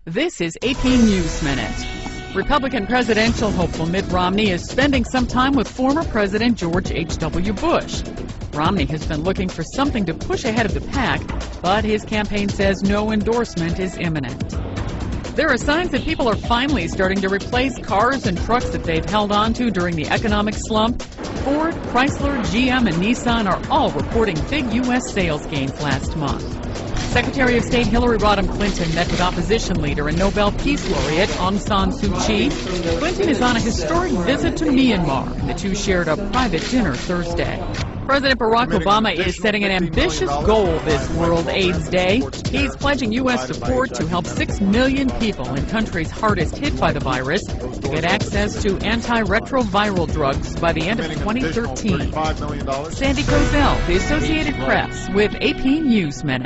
This is AP News Minute. Republican presidential hopeful Mitt Romney is spending some time with former President George H.W. Bush. Romney has been looking for something to push ahead of the pack, but his campaign says no endorsement is imminent. There are signs that people are finally starting to replace cars and trucks that they've held on to during the economic slump. Ford, Chrysler, GM, and Nissan are all reporting big U.S. sales gains last month. Secretary of State Hillary Rodham Clinton met with opposition leader and Nobel Peace Laureate Aung San Suu Kyi. Clinton is on a historic visit to Myanmar. The two shared a private dinner Thursday. President Barack Obama is setting an ambitious goal this World AIDS Day. He's pledging U.S. support to help 6 million people in countries hardest hit by the virus to get access to antiretroviral drugs by the end of 2013. Sandy Kozel, The Associated Press, with AP News Minute.